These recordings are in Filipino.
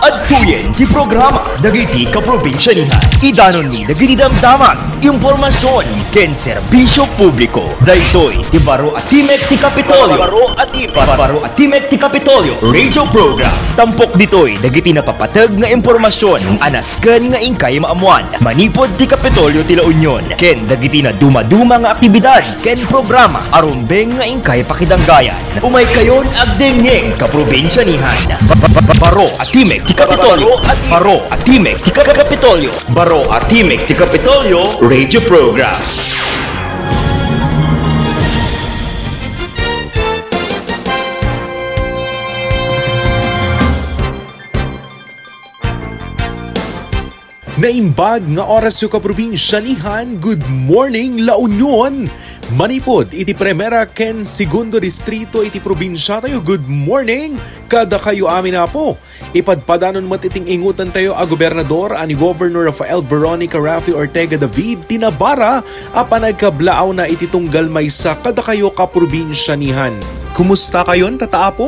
Adtuyen ti programa dagiti kaprobinsya nihan. Idanon ni dagiti damdaman, impormasyon ken serbisyo publiko. Daytoy ti baro at timek ti Kapitolyo. Baro at timek ti Kapitolyo radio program. Tampok ditoy dagiti napapatag nga impormasyon anas ken nga ingkay maamuan. Manipod ti Kapitolyo ti La Union ken dagiti na dumaduma nga aktibidad ken programa arumbeng nga ingkay pakidanggayan. Umay kayon agdengeng kaprobinsya nihan. Baro at timek ti Kapitolyo. Baro at timek ti Kapitolyo. Baro at timek ti Kapitolyo radio program. Naimbag nga oras yung kaprobinsya nihan, good morning La Union! Manipod, iti Primera ken Segundo Distrito iti probinsya tayo, good morning! Kada kayo amin na po. Ipadpadanon matiting ingutan tayo a gobernador ani Governor Rafael Veronica Rafi Ortega David tinabara apan nagkablaaw na iti tunggal maysa kada kayo kaprobinsya nihan. Kumusta kayon tataapo?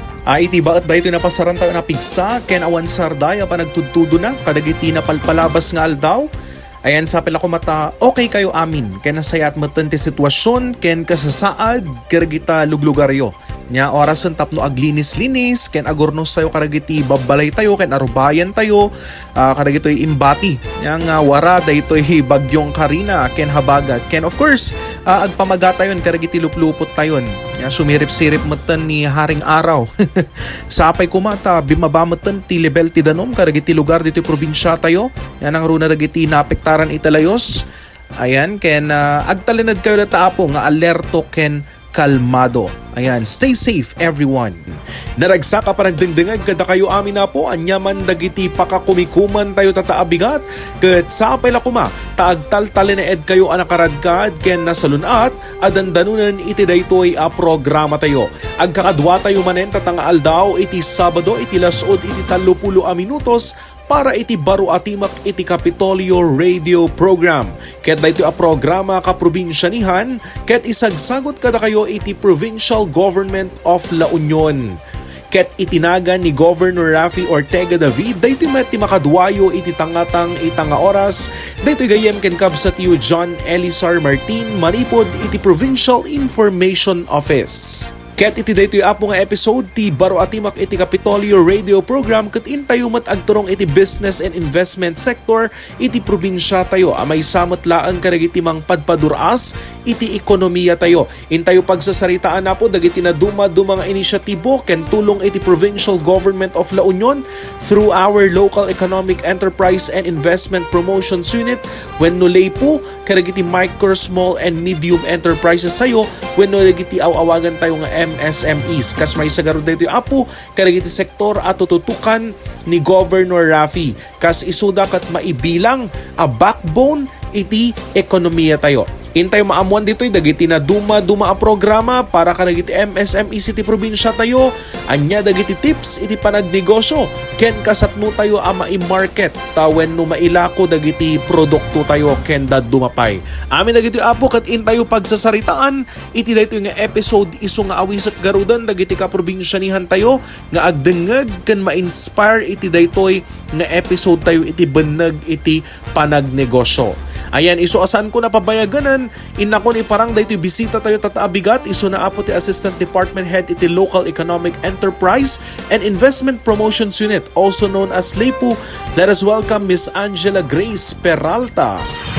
Iti baat da ito napasaran tayo na pigsa, ken awan sarday pa nagtudtudo na, kadagiti na palpalabas nga aldaw. Ayan sa pila ko mata, okay kayo amin, ken nasayat matante sitwasyon, ken kasasaad, karagita luglugaryo. Nya orasan tapno aglinis-linis, ken agornos tayo karagiti babalay tayo, ken arubayan tayo, karagito'y imbati. Yang wara da ito'y bagyong Karina, ken habagat, ken of course, agpamaga tayon, karagiti luplupot tayon. Sumirip-sirip matan ni Haring Araw. Sapay kumata, bimaba matan ti level ti danom, karagiti lugar dito probinsya tayo. Yan ang runa dagiti napektaran italayos. Ayan, ken agtalinad kayo na taapo nga alerto ken kalmado. Ayan, stay safe everyone. Naragsaka pa nagdingdingag kada kayo amin na po, anyaman dagiti pakakumikuman tayo tataabigat, kat sapay lakuma, taagtal-tali na ed kayo anakaradkad, ken nasalunat, adandanunan iti daytoy a programa tayo. Agkakadwa tayo manen tatanga aldaw, iti Sabado, iti lasod, iti 30 minutos, para iti baro atimak iti Kapitolyo radio program. Ket daytoy a programa kaprobinsya-nihan, ket isagsagot kada kayo iti Provincial Government of La Union. Ket itinagan ni Governor Rafi Ortega David, daytoy met ti makadwayo iti tangatang itanga oras, daytoy gayem ken kabsat yu John Elisar Martin, manipod iti Provincial Information Office. Ket iti daytoy apo nga episode ti baro atimak iti Kapitolyo radio program ket intayo mat agturong iti business and investment sector iti probinsya tayo amay samot laeng karagiti mang padpaduras iti ekonomiya tayo. Intayo pagsasaritaan na po dagiti na duma nga inisyatibo ken tulong iti Provincial Government of La Union through our Local Economic Enterprise and Investment Promotions Unit wenno LEPU karagiti micro, small and medium enterprises tayo wenno dagiti awagan tayo nga MSMEs. Kas may sagarod dito yung apo, karagiti sektor at tututukan ni Governor Rafi. Kas isuda kat maibilang a backbone iti ekonomiya tayo. Intay maamuan dito'y dagiti na duma a programa para karagiti MSME iti probinsya tayo. Anya dagiti tips iti panagnegosyo. Ken kasatno tayo ama i-market tawen no mailako dagiti produkto tayo ken dumapay. Amin dagiti apo kat intayo pagsasaritaan iti daytoy nga episode isu nga awisak garudan dagiti kaprobinsya-nihan tayo nga agdengeg ken ma-inspire iti daytoy nga episode tayo iti beneg iti panagnegosyo. Ayan, isuasan ko na pabayaganan, inakon iparang daytoy bisita tayo tataabigat, isu na apo ti Assistant Department Head iti Local Economic Enterprise and Investment Promotions Unit, also known as LEPU. Let us welcome Miss Angela Grace Peralta.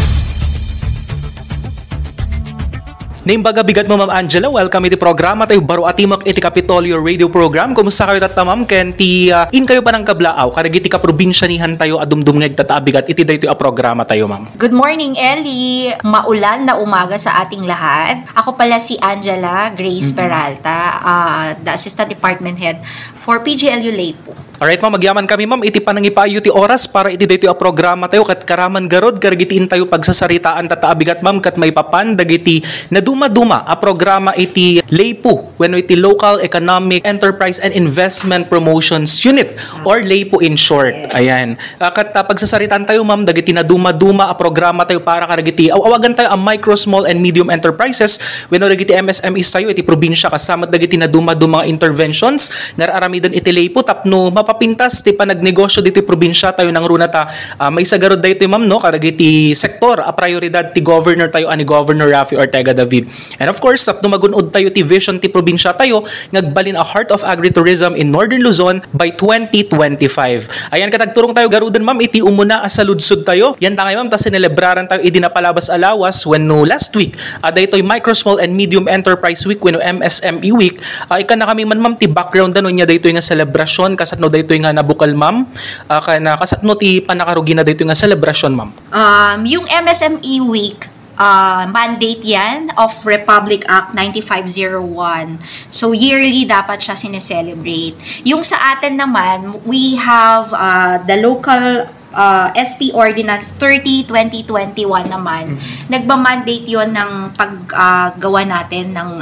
Naimbaga bigat mo Ma'am Angela, welcome iti programa tayo baro atimak iti Kapitolyo radio program. Kumusta kayo tatamam ken ti in kayo pa ng kablaaw karagiti ka probinsya-nihan tayo adumdumngeg tataabigat iti daytoy a programa tayo Ma'am. Good morning Ellie, maulan na umaga sa ating lahat. Ako pala si Angela Grace Peralta, the Assistant Department Head for PGLU LEPU. Alright ma'am, magyaman kami ma'am, iti panangipayo ti oras para iti daytoy a programa tayo kat karaman garod karagitiin tayo pagsasaritaan tataabigat ma'am kat may papan dagiti na duma a programa iti LEPU wenno iti Local Economic Enterprise and Investment Promotions Unit or LEPU in short. Ayan. Kat pagsasaritaan tayo ma'am dagiti na duma a programa tayo para karagiti awagan tayo ang micro, small and medium enterprises wenno dagiti MSMEs tayo iti probinsya kasama dagiti na duma nga interventions nga aramidan iti Leypo tapno mapapintas ti panagnegosyo dito probinsya tayo ng runata. May sagarod dito ma'am no karag iti sektor a prioridad ti governor tayo ani Governor Raffy Ortega David. And of course tapno magunod tayo ti vision ti probinsya tayo ngagbalin a heart of agritourism in Northern Luzon by 2025. Ayan katagturong tayo garudan ma'am iti umuna sa ludsud tayo. Yan tangay ma'am ta sinelebraran tayo idi napalabas alawas when no last week. Daytoy Micro Small and Medium Enterprise Week when no MSME Week. Ikan na kami man ma'am ti background danon nya daytoy nga selebrasyon kasatno daytoy nga nabukal ma'am. Kana kasatno ti panakarugi na daytoy nga selebrasyon ma'am. Yung MSME Week, mandate yan of Republic Act 9501. So, yearly dapat siya sineselebrate. Yung sa atin naman, we have the local SP Ordinance 30-2021 naman. Nagba-mandate yon ng paggawa natin ng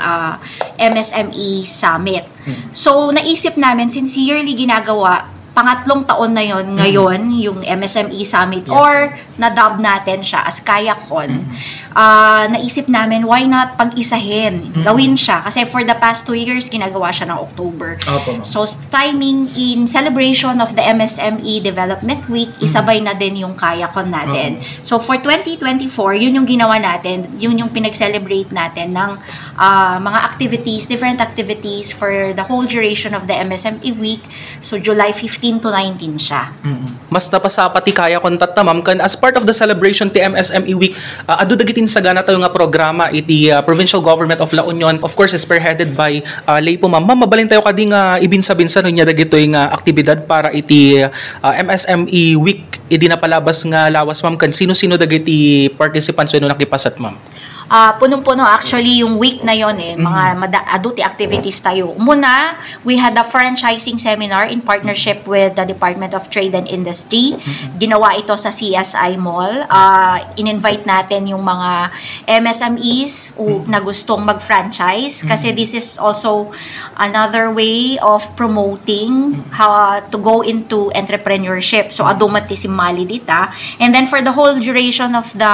MSME Summit. So, naisip namin, since yearly ginagawa, pangatlong taon na yon ngayon, yung MSME Summit, or na-dub natin siya as KayaCon, naisip namin, why not pag-isahin? Gawin siya. Kasi for the past 2 years, ginagawa siya ng October. So, timing in celebration of the MSME Development Week, isabay na din yung KayaCon natin. So, for 2024, yun yung ginawa natin, yun yung pinag-celebrate natin ng mga activities, different activities for the whole duration of the MSME Week. So, July 15 to 19 siya. Mas napasapa ti KayaCon tatta ma'am kan as part of the celebration ti MSME Week adu dagitin sagana tayo nga programa iti Provincial Government of La Union, of course spearheaded by Leypo ma'am. Mabalin tayo kadi nga ibinsa-binsa nya dagitoy nga aktibidad para iti MSME Week idi napalabas nga lawas ma'am kan sino-sino dagiti participants no nakipasat ma'am. Punong-puno actually yung week na yon mga aduti activities tayo. Muna, we had a franchising seminar in partnership with the Department of Trade and Industry. Ginawa ito sa CSI Mall. In-invite natin yung mga MSMEs na gustong mag-franchise kasi this is also another way of promoting how to go into entrepreneurship. So, adumat ti simali dita. And then for the whole duration of the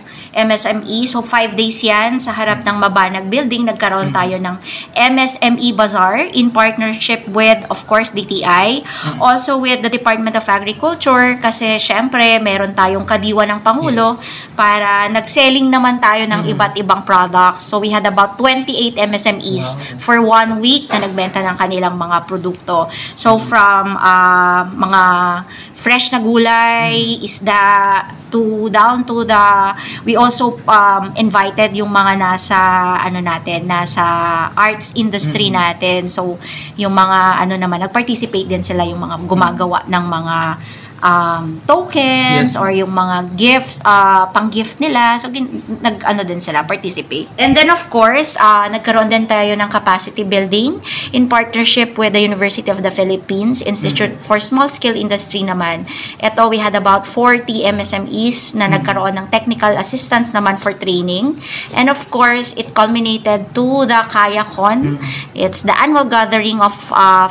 MSME, so 5 days yan sa harap ng Mabanag Building, nagkaroon tayo ng MSME Bazaar in partnership with, of course, DTI, also with the Department of Agriculture, kasi syempre meron tayong kadiwa ng Pangulo para nag-selling naman tayo ng iba't ibang products. So we had about 28 MSMEs for 1 week na nagbenta ng kanilang mga produkto. So from mga fresh na gulay, isda, to down to the we also invited yung mga nasa nasa arts industry natin. So yung mga nag-participate din sila, yung mga gumagawa ng mga tokens or yung mga gifts, pang-gift nila. So, din sila, participate. And then, of course, nagkaroon din tayo ng capacity building in partnership with the University of the Philippines Institute for Small Scale Industry naman. Ito, we had about 40 MSMEs na nagkaroon ng technical assistance naman for training. And of course, it culminated to the KayaCon. It's the annual gathering of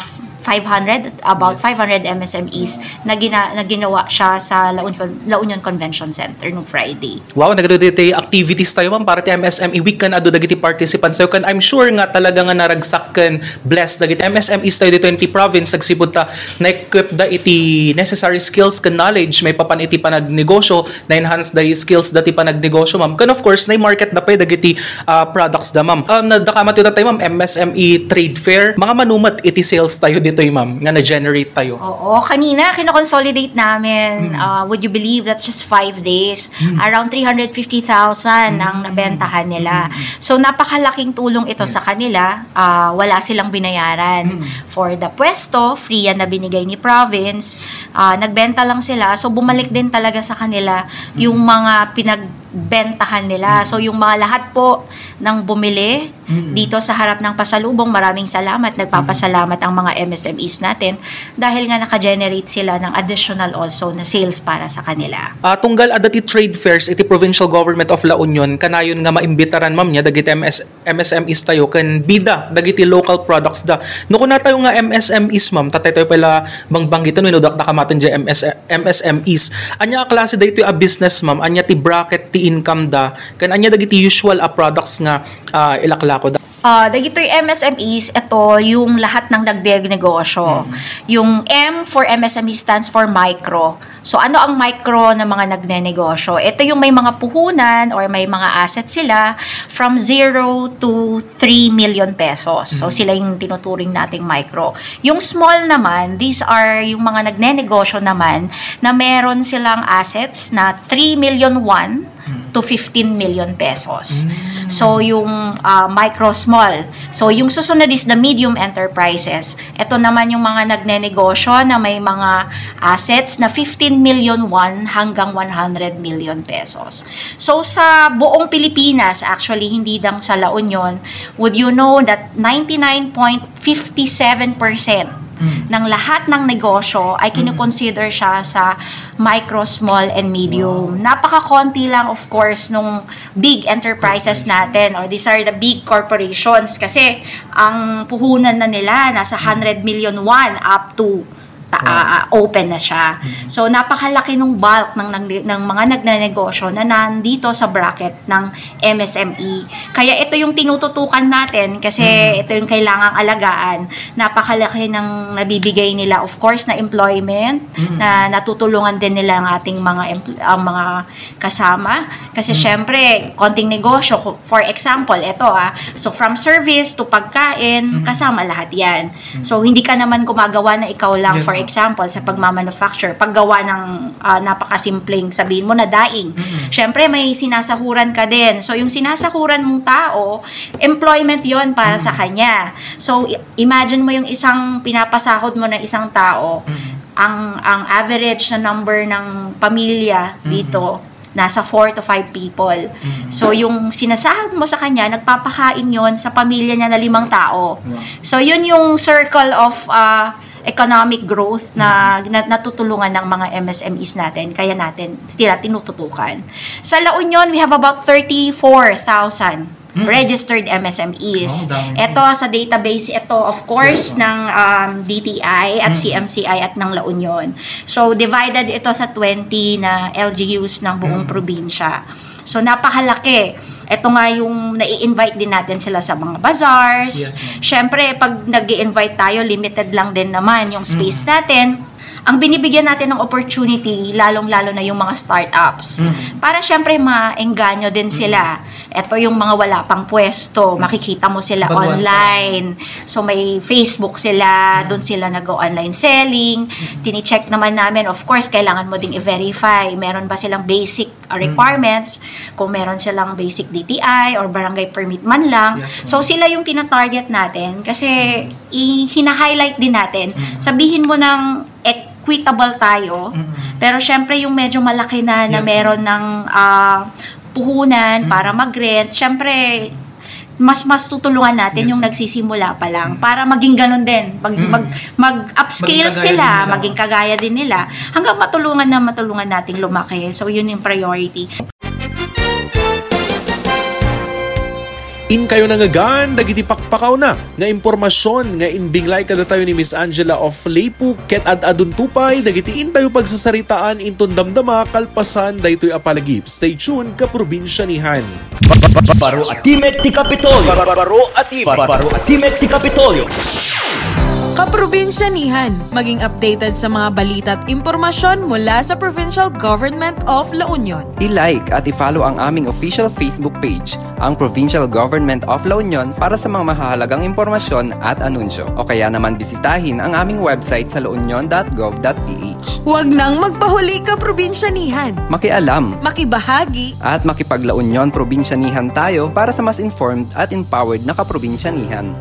about 500 MSMEs na ginawa siya sa La Union Convention Center nung Friday. Wow, nagdaditi activities tayo ma'am para ti MSME Week kan adu dagiti participants tayo kan I'm sure nga talaga nga naragsak kan blessed dagiti MSMEs tayo dito in ti province sagsipud ta na-equip da iti necessary skills kan knowledge may papan iti panagnegosyo na enhance da skills dati panagnegosyo ma'am kan of course na market da pa dagiti products da ma'am. Nadakamat ito tayo ma'am MSME trade fair mga manumat iti sales tayo dito ma'am nga na-generate tayo. Oo, kanina kino-consolidate namin. Would you believe that just 5 days, around 350,000 ang nabentahan nila. So napakalaking tulong ito sa kanila. Wala silang binayaran for the pwesto, free yan na binigay ni province. Nagbenta lang sila. So bumalik din talaga sa kanila yung mga bentahan nila. So, yung mga lahat po ng bumili dito sa harap ng pasalubong, maraming salamat. Nagpapasalamat ang mga MSMEs natin dahil nga naka-generate sila ng additional also na sales para sa kanila. Tunggal adati trade fairs iti Provincial Government of La Union, kanayon nga maimbitaran ma'am niya dagiti MSMEs tayo kan bida dagiti local products da. No kuna tayo nga MSMEs ma'am, tatay tayo pala bangbanggitan wenno dak nakamatan di MSMEs. Anya klase daytoy a business ma'am, anya ti bracket ti income da kan anya dagiti usual products nga ilaklako da. Dagitoy MSMEs, ito yung lahat ng nagnegosyo. Yung M for MSME stands for micro. So, ano ang micro na mga nagnenegosyo? Ito yung may mga puhunan or may mga assets sila from 0 to 3 million pesos. So, sila yung tinuturing nating micro. Yung small naman, these are yung mga nagnenegosyo naman na meron silang assets na 3 million to 15 million pesos. So, yung micro-small. So, yung susunod is the medium enterprises. Ito naman yung mga nagnenegosyo na may mga assets na 15 million hanggang 100 million pesos. So, sa buong Pilipinas, actually, hindi lang sa La Union, would you know that 99.57% ng lahat ng negosyo ay kinukonsider siya sa micro, small, and medium. Napaka-konti lang, of course, nung big enterprises natin, or these are the big corporations, kasi ang puhunan na nila nasa 100 million up to open na siya. So, napakalaki nung bulk ng mga nagnenegosyo na nandito sa bracket ng MSME. Kaya ito yung tinututukan natin kasi ito yung kailangang alagaan. Napakalaki ng nabibigay nila, of course, na employment, na natutulungan din nila ang ating mga kasama. Kasi syempre, konting negosyo, for example, ito so from service to pagkain, kasama lahat yan. So, hindi ka naman gumagawa na ikaw lang, for example, sa pagmamanufacture, paggawa ng napakasimpleng, sabihin mo na daing. Syempre, may sinasahuran ka din. So, yung sinasahuran mong tao, employment yon para sa kanya. So, imagine mo yung isang pinapasahod mo na isang tao, ang average na number ng pamilya dito, nasa 4 to 5 people. So, yung sinasahod mo sa kanya, nagpapakain yon sa pamilya niya na 5 tao. So, yun yung circle of economic growth na natutulungan ng mga MSMEs natin, kaya natin sila tinututukan. Sa La Union, we have about 34,000 registered MSMEs. Ito sa database, ito of course ng DTI at CMCI at ng La Union. So, divided ito sa 20 na LGUs ng buong probinsya. So, napakalaki. Ito nga yung nai-invite din natin sila sa mga bazaars. Siyempre, pag nag-i-invite tayo, limited lang din naman yung space natin. Ang binibigyan natin ng opportunity, lalong-lalo na yung mga startups. Para syempre maengganyo din sila. Ito yung mga wala pang pwesto, makikita mo sila online. So may Facebook sila, doon sila nag-online selling. Tini-check naman namin, of course, kailangan mo ding i-verify. Meron ba silang basic requirements? Kung meron silang basic DTI or barangay permit man lang. So sila yung tina-target natin kasi hina-highlight din natin. Sabihin mo ng equitable tayo, pero syempre yung medyo malaki na meron ng puhunan para mag-rent, syempre mas tutulungan natin yung nagsisimula pa lang para maging ganun din, mag-upscale sila, maging kagaya din nila hanggang matulungan nating lumaki. So yun yung priority. In kayo nangagan, dagiti pakpakaw na nga impormasyon nga inbinglay kada tayo ni Miss Angela of Leipu ket ad-adun tupay dagiti in tayo pagsasaritaan inton damdama kalpasan daytoy apalagip. Stay tuned ka probinsyanihan. Baro at Timek ti Kapitolyo. Baro at Timek ti Kapitolyo. Kaprobinsyanihan, maging updated sa mga balita at impormasyon mula sa Provincial Government of La Union. I-like at i-follow ang aming official Facebook page, ang Provincial Government of La Union, para sa mga mahahalagang impormasyon at anunsyo. O kaya naman bisitahin ang aming website sa launion.gov.ph. Huwag nang magpahuli, kaprobinsyanihan. Makialam, makibahagi, at makipag-La Union probinsyanihan tayo para sa mas informed at empowered na kaprobinsyanihan.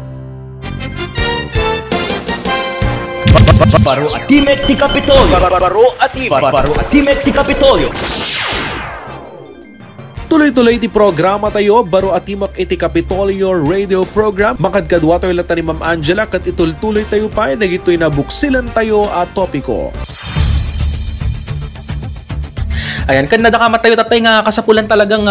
Baro at Timek ti Kapitolyo. Baro at Timek ti Kapitolyo. Tuloy-tuloy ti programa tayo, baro at Timek iti Kapitolyo radio program. Makadkadwa tayo lata ni Ma'am Angela kat itultuloy tayo pa, nagito'y nabuksilan tayo at topiko. Ayan, kan nadakamat tayo tatay nga kasapulan talagang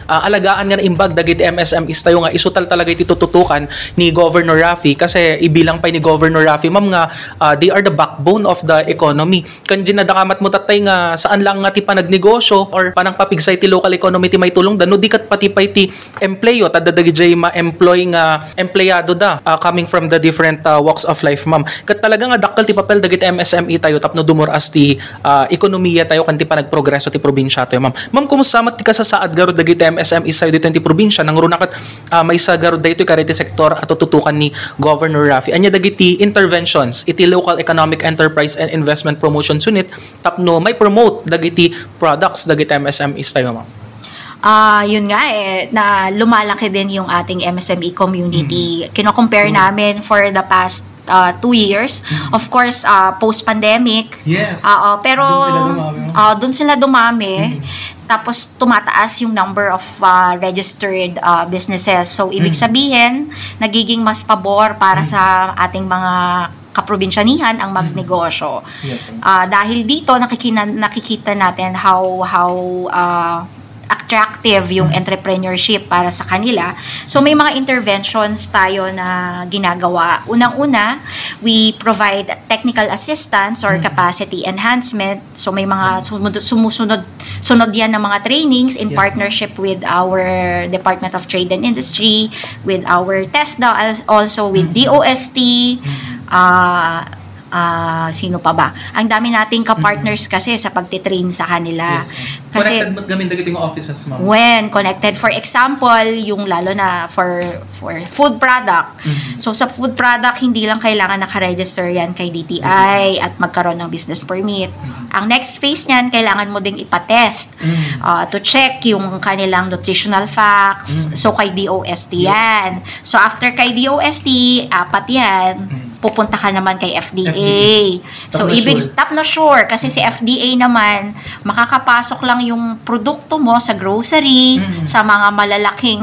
alagaan nga na imbag dagiti MSMEs tayo nga isutal talaga iti tututukan ni Governor Raffy kasi ibilang pa ni Governor Raffy ma'am nga they are the backbone of the economy. Kanji na dakamat mo tatay nga saan lang nga ti panagnegosyo or panang papigsay ti local economy ti may tulong da no di kat pati pa ti employo tadadagi jay ma-employ nga empleyado da coming from the different walks of life ma'am. Kat talaga nga dakkel ti papel dagiti MSME tayo tapno dumuras ti ekonomiya tayo kanti panagprogreso ti probinsya tayo ma'am. Ma'am kumusta mat ti kasasaad garud dagiti MSME tayo dito ti probinsya nang runakat may sa garud dayto kariti sektor at tututukan ni Governor Raffy. Anya dagiti interventions iti local economic enterprise and investment promotion unit tapno may promote dagiti products dagiti MSMEs tayo ma'am. Yun nga na lumalaki din yung ating MSME community. Kino-compare namin for the past 2 years. Of course, post-pandemic. Yes. Pero doon sila dumami. Tapos tumataas yung number of registered businesses. So, ibig sabihin, nagiging mas pabor para sa ating mga kaprobinsyanihan ang magnegosyo. Yes, Dahil dito, nakikita natin how attractive yung entrepreneurship para sa kanila. So may mga interventions tayo na ginagawa. Unang-una, we provide technical assistance or capacity enhancement. So may mga sunod yan ng mga trainings in partnership with our Department of Trade and Industry, with our TESDA, also with DOST, sino pa ba? Ang dami nating ka-partners kasi sa pagtitrain sa kanila. Yes. Kasi connected gamin dagiti nga offices ma'am. when connected, for example, yung lalo na for food product. So sa food product, hindi lang kailangan naka-register yan kay DTI at magkaroon ng business permit. Ang next phase niyan, kailangan mo ding ipatest to check yung kanilang nutritional facts. So kay DOST yan. So after kay DOST, 4 yan, pupunta ka naman kay FDA. So, top na sure. Kasi si FDA naman, makakapasok lang yung produkto mo sa grocery, sa mga malalaking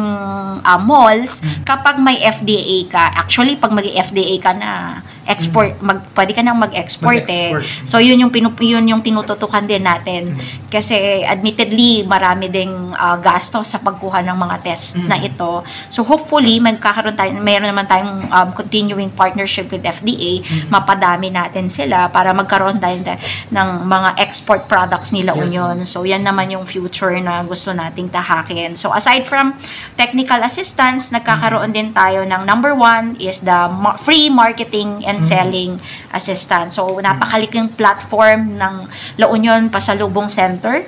malls, kapag may FDA ka. Actually, pag mag-FDA ka na, pwede ka nang mag-export So, yun yung tinututukan din natin. Kasi, admittedly, marami ding gasto sa pagkuha ng mga tests na ito. So, hopefully, meron naman tayong continuing partnership with FDA, mapadami natin sila para magkaroon tayo ng mga export products nila Union. So, yan naman yung future na gusto nating tahakin. So, aside from technical assistance, nagkakaroon din tayo ng number 1 is the free marketing and selling assistance. So, napakaliking platform ng La Union Pasalubong Center.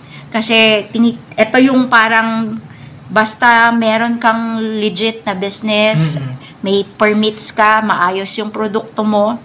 Kasi, ito yung parang basta meron kang legit na business, may permits ka, maayos yung produkto mo,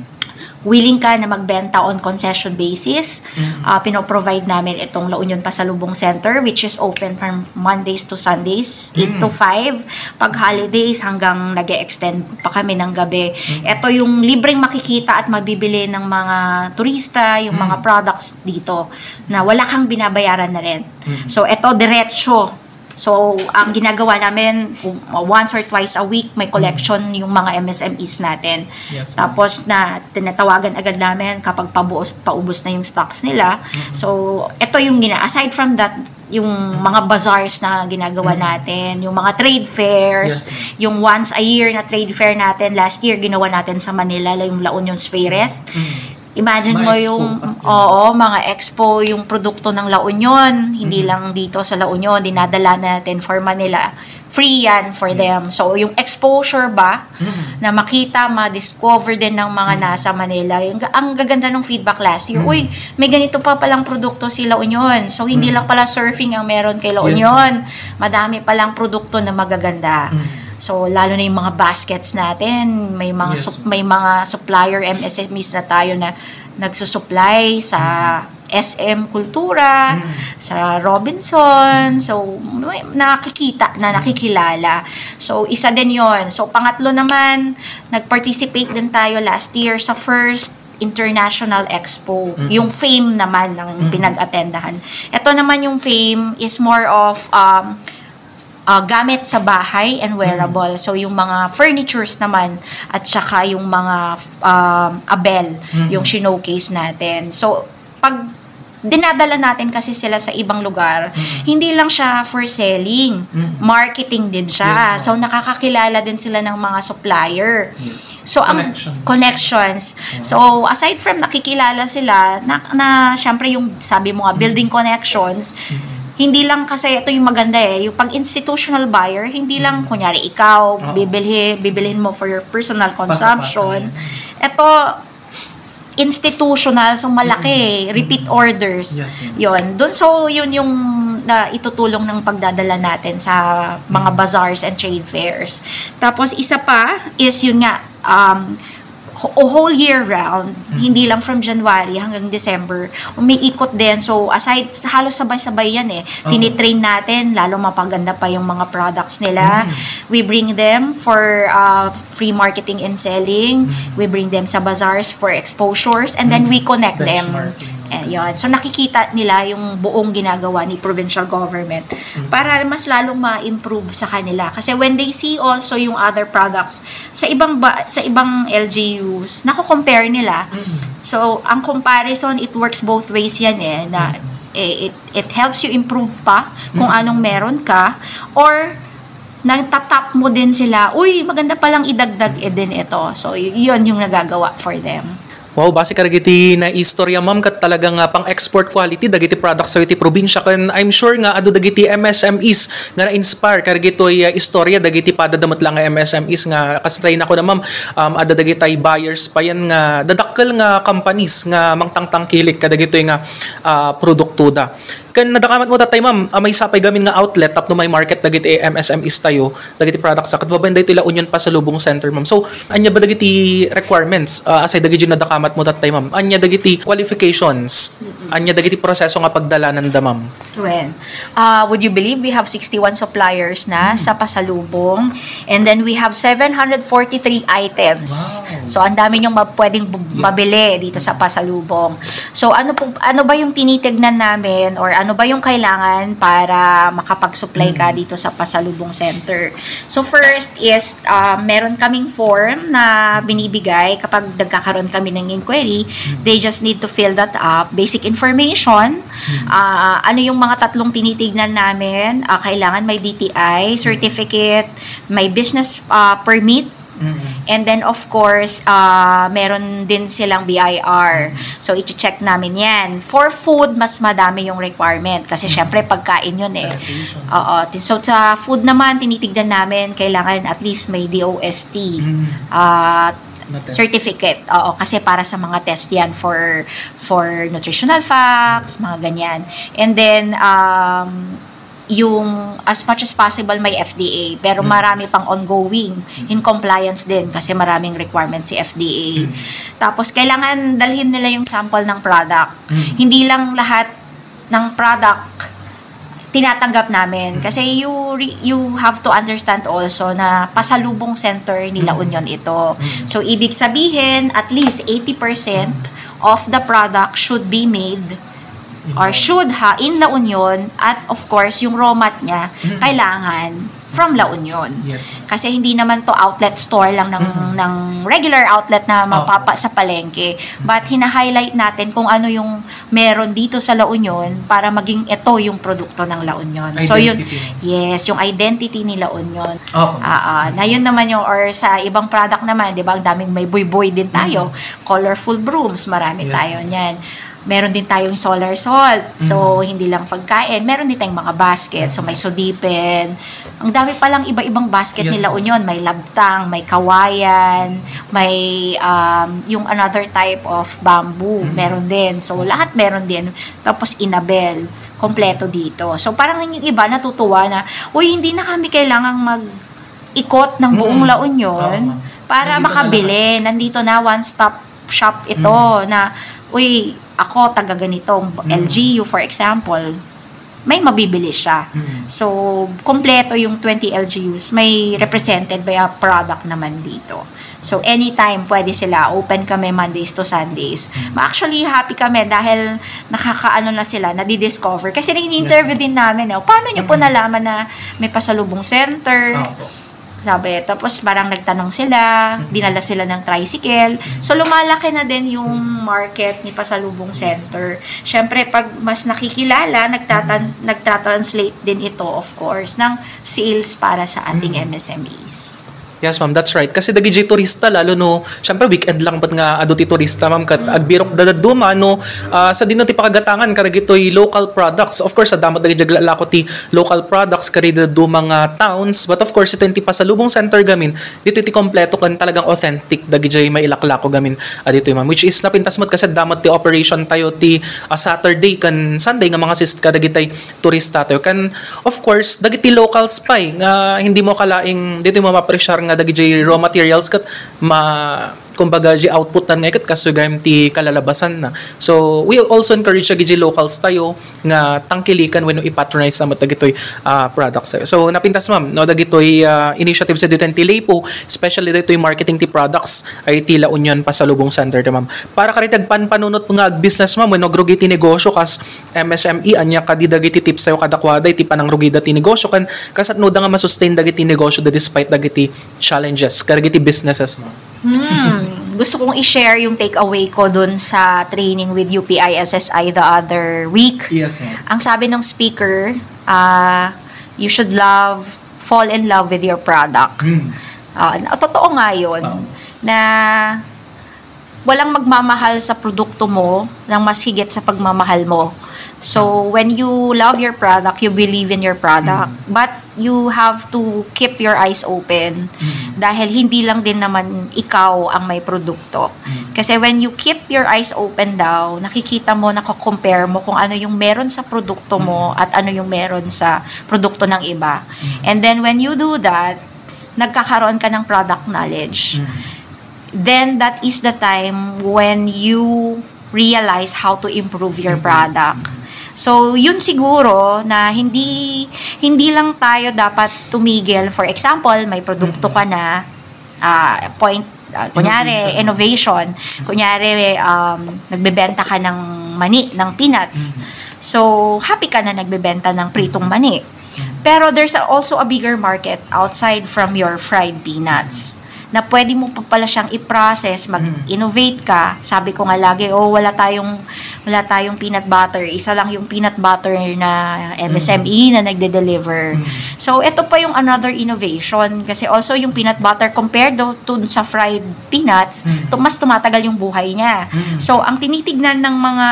willing ka na magbenta on concession basis, pinoprovide namin itong La Union Pasalubong Center, which is open from Mondays to Sundays, 8 to 5. Pag holidays, hanggang nag-extend pa kami ng gabi. Ito yung libreng makikita at mabibili ng mga turista, yung mga products dito, na wala kang binabayaran na rin. So, ito, diretso. So, ang ginagawa namin, once or twice a week, may collection yung mga MSMEs natin. Yes, tapos tinatawagan agad namin kapag paubos na yung stocks nila. So, ito yung aside from that, yung mga bazaars na ginagawa natin, yung mga trade fairs, yung once a year na trade fair natin, last year ginawa natin sa Manila, yung La Union's Fairest. Imagine mo yung mga expo, yung produkto ng La Union, hindi lang dito sa La Union, dinadala natin for Manila. Free yan for them. So, yung exposure ba, na makita, ma-discover din ng mga nasa Manila. Ang gaganda ng feedback last year, uy, may ganito pa palang produkto si La Union. So, hindi lang pala surfing ang meron kay La Union. Madami palang produkto na magaganda. So, lalo na yung mga baskets natin, may mga supplier MSMEs na tayo na nagsusupply sa SM Kultura, sa Robinson. So, nakikilala. So, isa din yon. So, pangatlo naman, nag-participate din tayo last year sa first International Expo. Yung FAME naman ng pinag-attendahan. Ito naman yung FAME is more of gamit sa bahay and wearable. So, yung mga furnitures naman at saka yung mga abel, yung showcase natin. So, pag dinadala natin kasi sila sa ibang lugar, hindi lang siya for selling, marketing din siya. So, nakakakilala din sila ng mga supplier. So, ang connections. So, aside from nakikilala sila, na syempre yung, sabi mo nga, building connections, hindi lang kasi ito yung maganda yung pag institutional buyer, hindi lang kunyari ikaw, bibilhin mo for your personal consumption. Ito, institutional, so malaki, repeat orders. Yun. Doon, so yun yung na itutulong ng pagdadala natin sa mga bazaars and trade fairs. Tapos isa pa is yun nga, whole year round, hindi lang from January hanggang December, umiikot din. So, aside, halos sabay-sabay yan tinitrain natin, lalo mapaganda pa yung mga products nila. We bring them for free marketing and selling. We bring them sa bazaars for exposures, and then we connect them. Yun. So, nakikita nila yung buong ginagawa ni provincial government para mas lalong ma-improve sa kanila. Kasi when they see also yung other products sa ibang LGUs, nako-compare nila. So, ang comparison, it works both ways yan na it helps you improve pa kung anong meron ka, or nagtatap mo din sila, uy, maganda palang idagdag din ito. So, yun yung nagagawa for them. Wow, base karagiti na istorya ma'am kat talagang pang-export quality dagiti products sa iti probinsya, kan I'm sure nga adu dagiti MSMEs nga na-inspire karagitoy istorya dagiti padadamot lang nga MSMEs nga kasray nako na ma'am, ada dagiti buyers pa yan nga dadakkel nga companies nga mangtangtangkilik kadagitoy nga produkto da. Kan nadakamat mo tatay ma'am, may sapay gamin nga outlet tapno may market dagiti MSMEs tayo dagiti products kat babanday ito Union pa sa Lubong Center ma'am. So anya ba dagiti requirements aside dagiti nadakamat mo tatay ma'am, anya dagiti qualifications, anya dagiti proseso nga pagdalanan da ma'am? Well, would you believe we have 61 suppliers na sa pasalubong, and then we have 743 items. Wow. So ang dami nyong pwedeng mabili dito sa pasalubong. So ano ba yung tinitignan namin, or ano ba yung kailangan para makapag-supply ka dito sa pasalubong center? So first is meron kaming form na binibigay kapag nagkakaroon kami ng inquiry. They just need to fill that up, basic information, ano yung mga tatlong tinitignan namin, kailangan may DTI certificate, may business permit, and then of course meron din silang BIR. So i-check namin yan. For food, mas madami yung requirement kasi syempre pagkain yun So sa food naman, tinitignan namin kailangan at least may DOST certificate. Kasi para sa mga test yan for nutritional facts, mga ganyan. And then yung as much as possible may FDA, pero marami pang ongoing in compliance din kasi maraming requirements si FDA. Tapos kailangan dalhin nila yung sample ng product. Hindi lang lahat ng product tinatanggap namin kasi you have to understand also na pasalubong center nila Union ito. So ibig sabihin at least 80% of the product should be made or should in La Union, at of course yung raw mat niya kailangan from La Union. Yes. Kasi hindi naman to outlet store lang ng regular outlet na mapapa sa palengke. But hina-highlight natin kung ano yung meron dito sa La Union para maging ito yung produkto ng La Union. Identity. So yun, yes, yung identity ni La Union. Na yun naman yung, or sa ibang product naman, di ba, ang daming may buy-buy din tayo. Colorful brooms, marami tayo niyan. Meron din tayong solar salt. So, hindi lang pagkain. Meron din tayong mga basket. So, may sudipin. Ang dami palang iba-ibang basket nila Union. May labtang, may kawayan, may yung another type of bamboo. Meron din. So, lahat meron din. Tapos, inabel. Kompleto dito. So, parang yung iba natutuwa na, uy, hindi na kami kailangang mag-ikot ng buong La Union para makabili. Nandito na, one-stop shop ito na, uy, ako taga ganitong LGU for example, may mabibili siya. So, kompleto yung 20 LGUs, may represented by a product naman dito. So, anytime pwede sila, open kami Mondays to Sundays. Actually, happy kami dahil nakakaano na sila, nadi-discover. Kasi in-interview din namin, paano nyo po nalaman na may pasalubong center? Sabi, tapos parang nagtanong sila, dinala sila ng tricycle. So, lumalaki na din yung market ni Pasalubong Center. Siyempre, pag mas nakikilala, nagtatranslate din ito, of course, ng sales para sa ating MSMEs. Yes, ma'am, that's right. Kasi dagi turista lalo no, syempre weekend lang bat nga ado ti turista ma'am kat agbirok dadaduma no sa dinno ti pakagatangan karagitoy local products. Of course, sa damot dagi jaglalako ti local products kari daduma nga towns, but of course ito ti Pasalubong Center gamin. Dito ti kompleto kan talagang authentic dagi jay mailaklako gamin dito ma'am, which is napintas mo't kasi damot ti operation tayo ti Saturday kan Sunday nga mga assist kadagitay turista tayo kan, of course dagiti local spy nga hindi mo kalaing dito mo ma-pressure nga dagi raw materials kat kumbaga output na nga kat kasugayam ti kalalabasan na. So we also encourage agi locals tayo nga tangkilikan when i-patronize sa dagitoy products. So napintas ma'am no dagitoy initiative sa dito ti LAPO, especially ditoy marketing ti products ay ti La Union Pasalubong Center ma'am. Para karitag panpanunot nga business ma'am when grogi ti negosyo kas MSME anya kadi dagiti tips sayo kadakwada ti panangrugida ti negosyo kan kasat no da nga masustain dagiti negosyo despite dagiti challenges karagiti businesses ma'am. Gusto kong i-share yung takeaway ko dun sa training with UPI-SSI the other week. Yes, ma'am. Ang sabi ng speaker, you should fall in love with your product. Totoo nga yun, na walang magmamahal sa produkto mo nang mas higit sa pagmamahal mo. So, when you love your product, you believe in your product. But you have to keep your eyes open dahil hindi lang din naman ikaw ang may produkto. Kasi when you keep your eyes open daw, nakikita mo, nakakompare mo kung ano yung meron sa produkto mo at ano yung meron sa produkto ng iba. And then when you do that, nagkakaroon ka ng product knowledge. Then that is the time when you realize how to improve your product. So, yun siguro na hindi lang tayo dapat tumigil. For example, may produkto ka na, kunyari, innovation. Kunyari, nagbebenta ka ng mani, ng peanuts. So, happy ka na nagbebenta ng pritong mani. Pero there's also a bigger market outside from your fried peanuts na pwede mo pa pala siyang i-process, mag-innovate ka. Sabi ko nga lagi, wala tayong peanut butter. Isa lang yung peanut butter na MSME na nagde-deliver. So, ito pa yung another innovation. Kasi also yung peanut butter compared to sa fried peanuts, mas tumatagal yung buhay niya. So, ang tinitignan ng mga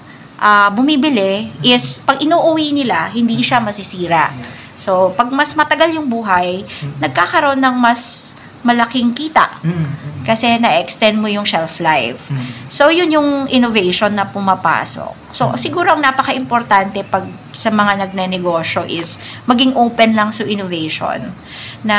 bumibili is pag inuuwi nila, hindi siya masisira. So, pag mas matagal yung buhay, nagkakaroon ng mas malaking kita kasi na-extend mo yung shelf life. So, yun yung innovation na pumapasok. So, siguro ang napaka-importante pag sa mga nagnenegosyo is maging open lang sa innovation na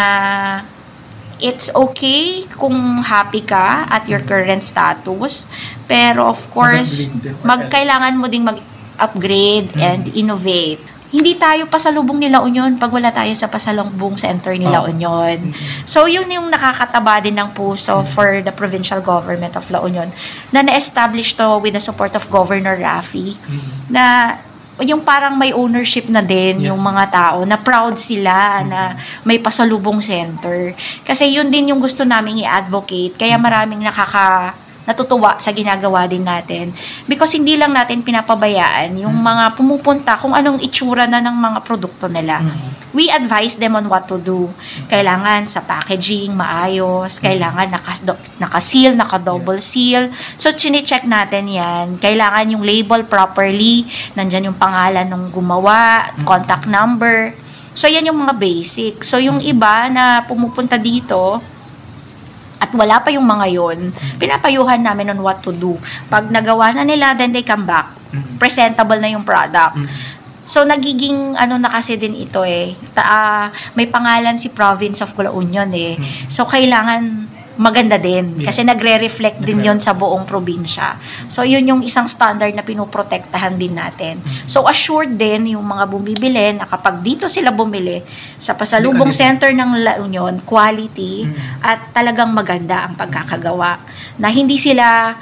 it's okay kung happy ka at your current status, pero of course, kailangan mo ding mag-upgrade and innovate. Hindi tayo pasalubong ni La Union pag wala tayo sa Pasalubong Center ni La Union. So, yun yung nakakataba din ng puso for the provincial government of La Union na na-establish to with the support of Governor Raffy na yung parang may ownership na din yung mga tao na proud sila na may Pasalubong Center. Kasi yun din yung gusto naming i-advocate. Kaya maraming natutuwa sa ginagawa din natin. Because hindi lang natin pinapabayaan yung mga pumupunta kung anong itsura na ng mga produkto nila. We advise them on what to do. Kailangan sa packaging, maayos. Kailangan naka-seal, naka-double seal. So, chine-check natin yan. Kailangan yung label properly. Nandyan yung pangalan ng gumawa, contact number. So, yan yung mga basic. So, yung iba na pumupunta dito, at wala pa yung mga yon, pinapayuhan namin on what to do. Pag nagawa na nila, then they come back. Presentable na yung product. So, nagiging, na kasi din ito may pangalan si Province of La Union So, kailangan maganda din. Kasi nagre-reflect din yon sa buong probinsya. So, yun yung isang standard na pinoprotektahan din natin. So, assured din yung mga bumibili na kapag dito sila bumili sa Pasalubong Center ng La Union, quality at talagang maganda ang pagkakagawa. Na hindi sila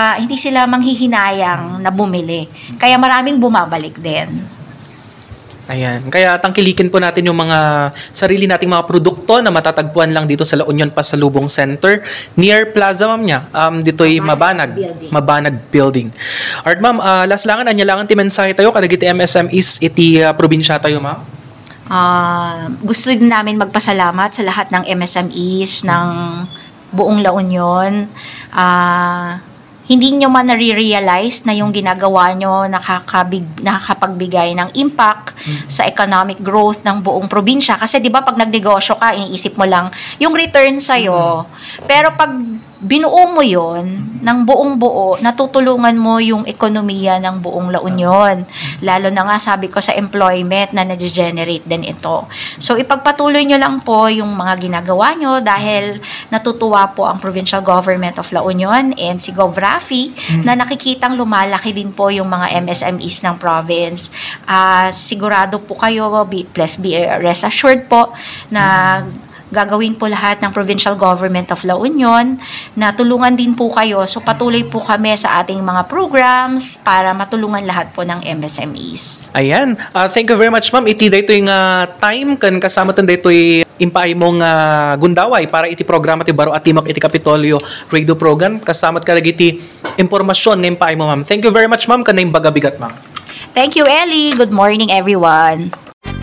manghihinayang na bumili. Kaya maraming bumabalik din. Ayan. Kaya tangkilikin po natin yung mga sarili nating mga produkto na matatagpuan lang dito sa La Union Pasalubong Center near Plaza, ma'am niya. Dito'y Mabanag. Mabanag Building. Alright, ma'am. Last langan, anya langan ti mensahe tayo kada iti MSMEs iti probinsya tayo, ma'am. Gusto din namin magpasalamat sa lahat ng MSMEs ng buong La Union. Hindi nyo man nare-realize na yung ginagawa nyo nakakapagbigay ng impact sa economic growth ng buong probinsya. Kasi di ba pag nagnegosyo ka, iniisip mo lang yung return sa'yo. Pero pag binuo mo yon ng buong buo, natutulungan mo yung ekonomiya ng buong La Union. Lalo na nga sabi ko sa employment na na-generate din ito. So ipagpatuloy nyo lang po yung mga ginagawa nyo dahil natutuwa po ang Provincial Government of La Union and si Gov. Rafi na nakikitang lumalaki din po yung mga MSMEs ng province. Sigurado po kayo, rest assured po na gagawin po lahat ng Provincial Government of La Union na tulungan din po kayo. So patuloy po kami sa ating mga programs para matulungan lahat po ng MSMEs. Ayan. Thank you very much, ma'am. Iti dito yung time kan kasama tan dito impay mong gundaway para iti programa ti Baro at Timok iti Kapitolyo radio program. Kasamat ka iti impormasyon ng impay mo, ma'am. Thank you very much, ma'am. Kanayong bagabigat, ma'am. Thank you, Ellie. Good morning, everyone.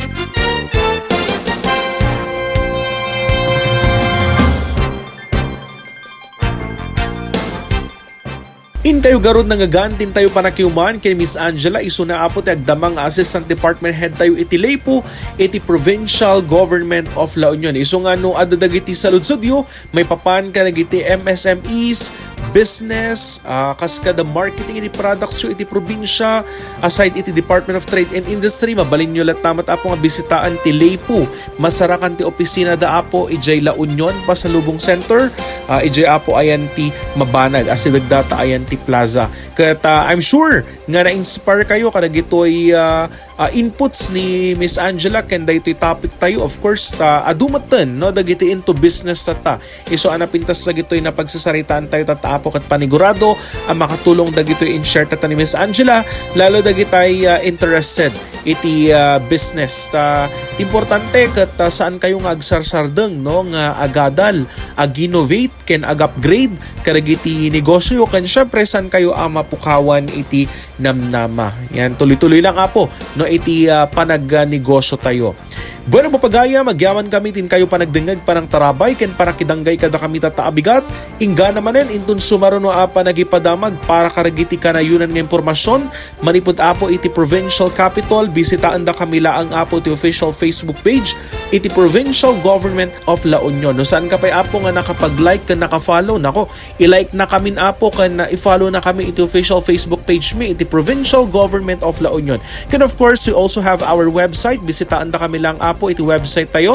Intayo garod nangagantin tayo panakiuman kay Miss Angela isuna apo ti agdamang Assistant Department Head tayo iti Leipu iti Provincial Government of La Union. Iso nga no adadagiti sa ludsudyo may papan ka nagiti MSMEs, business, kaskada marketing iti products iti probinsya, aside iti Department of Trade and Industry, mabalin nyo lahat tamat apo nga bisitaan ti Leipu. Masarakan ti opisina da apo ijay La Union Pasalubong Center, ijay apo ayan ti Mabanag, asidag data ayan ti Plaza. Kaya I'm sure nga na-inspire kayo kada gito'y inputs ni Miss Angela kanda ito'y topic tayo. Of course, adumatan, no? Dagiti into business ta. Iso anapintas sa gito'y na pagsasaritaan tayo tataapok at panigurado ang makatulong dagito'y in-share tata ni Miss Angela, lalo dagitay interested iti business. Importante kat saan kayo nga agsarsardeng, no? Nga agadal, ag-innovate, ken ag-upgrade karagiti negosyo, kan syempre saan kayo mapukawan iti namnama. Yan, tuloy-tuloy lang apo, no? Iti panagnegosyo tayo. Bueno papagaya, magyaman kami tin kayo panagdengag panang tarabay ken panakidanggay kada kami tataabigat. Ingga namanen intun sumaruno apa nagipadamag para karagiti kanayunan ng impormasyon. Manipod apo iti Provincial Capital, bisitaan da kami laang apo iti official Facebook page iti Provincial Government of La Union. No saan ka pa'y apo nga nakapag-like ken naka-follow, nako, i-like na kami apo ken i-follow na kami iti official Facebook page mi iti Provincial Government of La Union. Ken of course, we also have our website, bisitaan da kami lang apo iti website tayo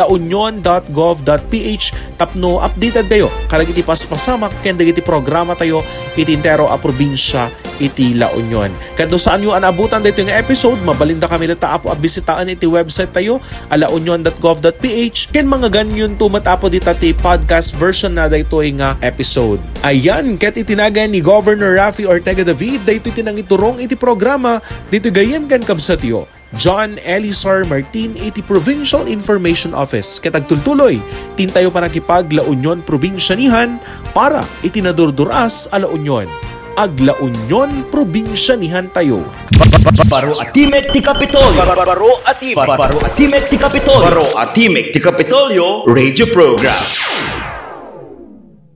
launion.gov.ph. Tapno updated kayo karag iti paspasamak ken dagiti programa tayo iti entero a probinsya iti La Union. Kando saan yung anabutan dito yung episode, mabalinda kami nata apo abisitaan iti website tayo launion.gov.ph ken mga ganyan tumatapo dita ti podcast version na dito yung episode. Ayan, ket itinagan ni Governor Rafi Ortega David dito tinang iturong iti programa dito gayem ken kabsatyo John Elizar Martin iti Provincial Information Office. Katagtultuloy, tintayo pa nakipag La Union Probinsyanihan para itinadurduras a La Union. Ag La Union Probinsyanihan tayo. Baro at Timek ti Kapitolyo. Baro at Timek ti Kapitolyo. Radio Program.